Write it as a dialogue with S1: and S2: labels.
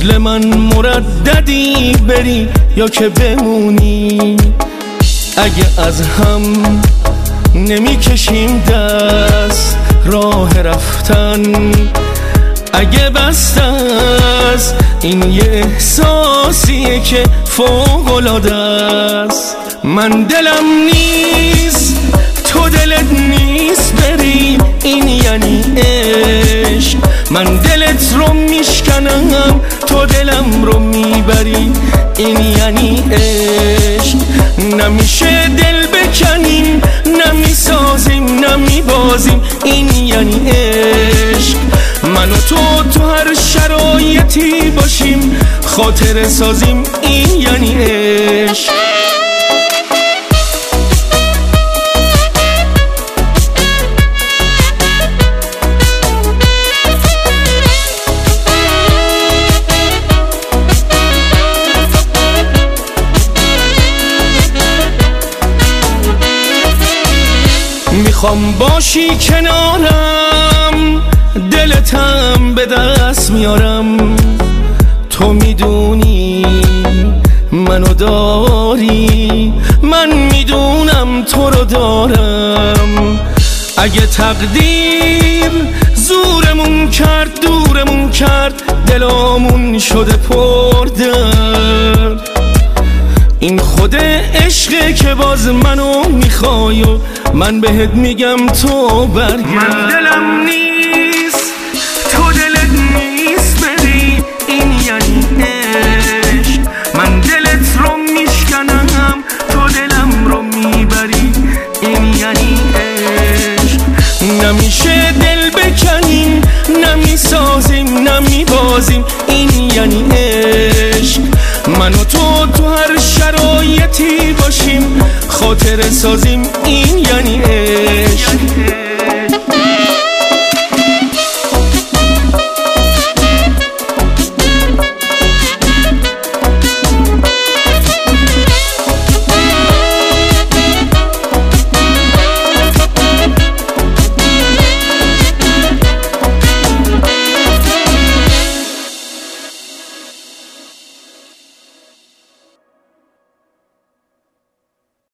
S1: مثل من مرددی بری یا که بمونی. اگه از هم نمی کشیم دست راه رفتن، اگه بست از این یه احساسیه که فوق‌العاده است. من دلم نیست تو دلت نیست بری، این یعنی عشق. من دلت رو میشکنم تو دلم رو میبری، این یعنی عشق. نمیشه دل بکنیم، نمیسازیم نمیبازیم، این یعنی عشق. من و تو هر شرایطی باشیم، خاطر سازیم، این یعنی عشق. میخوام باشی کنارم، دلتم به دست میارم. تو میدونی منو داری، من میدونم تو رو دارم. اگه تقدیر زورمون کرد دورمون کرد، دلامون شده پردرد. این خود عشقه که باز منو میخوای و من بهت میگم تو برگرد. من دلم نیست تو دلت نیست بری، این یعنی عشق. من دلت رو میشکنم تو دلم رو میبری، این یعنی عشق. نمیشه دل بکنیم، نمیسازیم نمیبازیم، این یعنی عشق. من و تو هر شرایطی باشیم، خاطر سازیم، این یعنی عشق.